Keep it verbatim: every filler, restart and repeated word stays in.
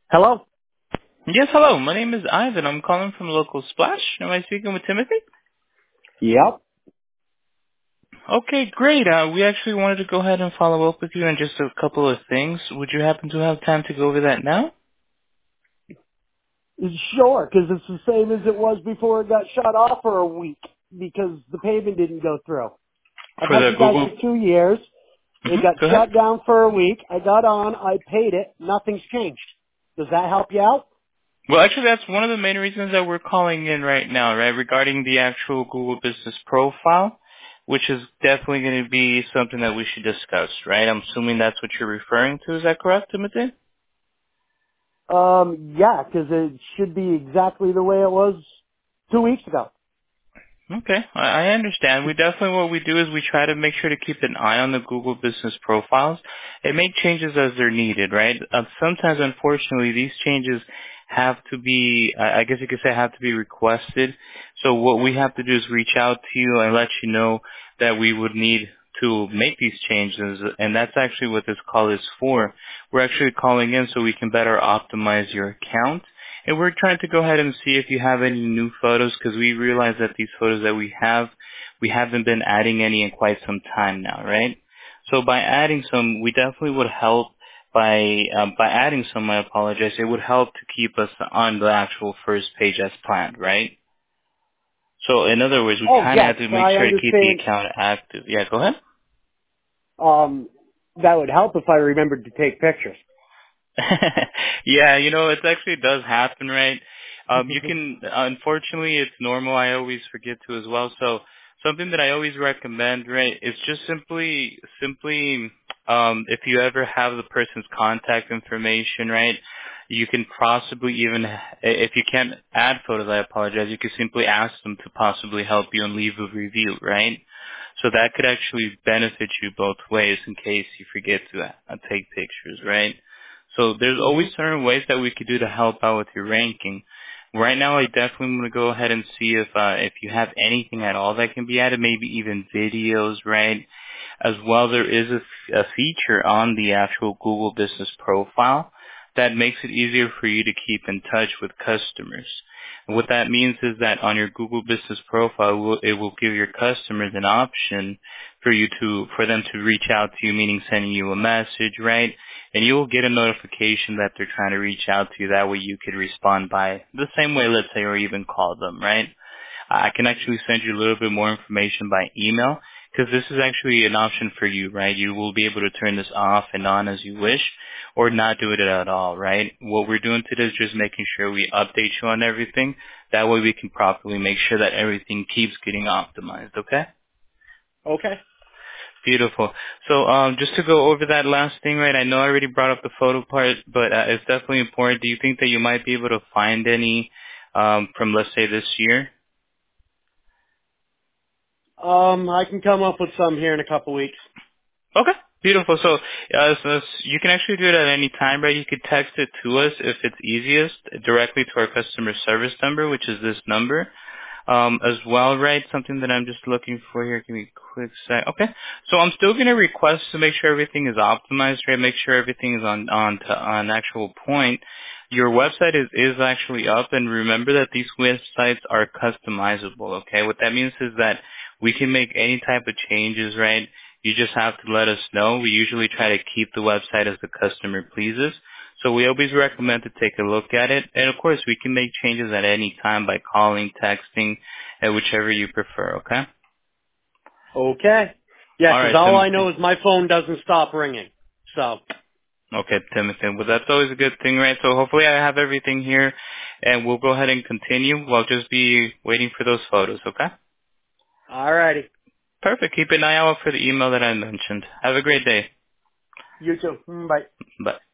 Hello? Yes, hello. My name is Ivan. I'm calling from local Splash. Am I speaking with Timothy? Yep. Okay, great. Uh, we actually wanted to go ahead and follow up with you on just a couple of things. Would you happen to have time to go over that now? Sure, because it's the same as it was before it got shut off for a week because the payment didn't go through. I've For had the you guys Google? for two years. It hmm got Go ahead. shut down for a week. I got on. I paid it. Nothing's changed. Does that help you out? Well, actually, that's one of the main reasons that we're calling in right now, right, regarding the actual Google Business Profile, which is definitely going to be something that we should discuss, right? I'm assuming that's what you're referring to. Is that correct, Timothy? Um, yeah, because it should be exactly the way it was two weeks ago. Okay, I I understand. We definitely, what we do is we try to make sure to keep an eye on the Google business profiles and make changes as they're needed, right? Uh, sometimes, unfortunately, these changes have to be, I I guess you could say, have to be requested. So what we have to do is reach out to you and let you know that we would need to make these changes, and that's actually what this call is for. We're actually calling in so we can better optimize your account. And we're trying to go ahead and see if you have any new photos because we realize that these photos that we have, we haven't been adding any in quite some time now, right? So by adding some, we definitely would help by um, by adding some. I apologize. It would help to keep us on the actual first page as planned, right? So in other words, we Oh, kind of yes, have to make I sure to keep the understand. account active. Yeah, go ahead. Um, that would help if I remembered to take pictures. Yeah, you know, it actually does happen, right? Um, you can, unfortunately, it's normal. I always forget to as well. So something that I always recommend, right, is just simply, simply, um, if you ever have the person's contact information, right, you can possibly even, if you can't add photos, I apologize, you could simply ask them to possibly help you and leave a review, right? So that could actually benefit you both ways in case you forget to uh, take pictures, right? So there's hmm always certain ways that we could do to help out with your ranking. Right now, I definitely want to go ahead and see if uh, if you have anything at all that can be added, maybe even videos, right? As well, there is a, f- a feature on the actual Google Business Profile that makes it easier for you to keep in touch with customers. And what that means is that on your Google Business Profile, it will it will give your customers an option for you to for them to reach out to you, meaning sending you a message, right? And you will get a notification that they're trying to reach out to you. That way you could respond by the same way, let's say, or even call them, right? I can actually send you a little bit more information by email because this is actually an option for you, right? You will be able to turn this off and on as you wish or not do it at all, right? What we're doing today is just making sure we update you on everything. That way we can properly make sure that everything keeps getting optimized, okay? Okay. Beautiful. So um, just to go over that last thing, right, I know I already brought up the photo part, but uh, it's definitely important. Do you think that you might be able to find any um, from, let's say, this year? Um, I can come up with some here in a couple weeks. Okay, beautiful. So, uh, so s- you can actually do it at any time, right? You could text it to us if it's easiest directly to our customer service number, which is this number. Um, as well, right? Something that I'm just looking for here. Give me a quick sec. Okay. So I'm still going to request to make sure everything is optimized, right? Make sure everything is on, on, to, on actual point. Your website is, is actually up, and remember that these websites are customizable, okay? What that means is that we can make any type of changes, right? You just have to let us know. We usually try to keep the website as the customer pleases. So we always recommend to take a look at it. And of course, we can make changes at any time by calling, texting, and whichever you prefer, okay? Okay. Yeah, All 'cause right, all I Timothy. know is my phone doesn't stop ringing. So, Okay, Timothy. Well, that's always a good thing, right? So hopefully I have everything here, and we'll go ahead and continue. We'll just be waiting for those photos, okay? alrighty. Perfect. Keep an eye out for the email that I mentioned. Have a great day. You too. Mm, Bye. Bye.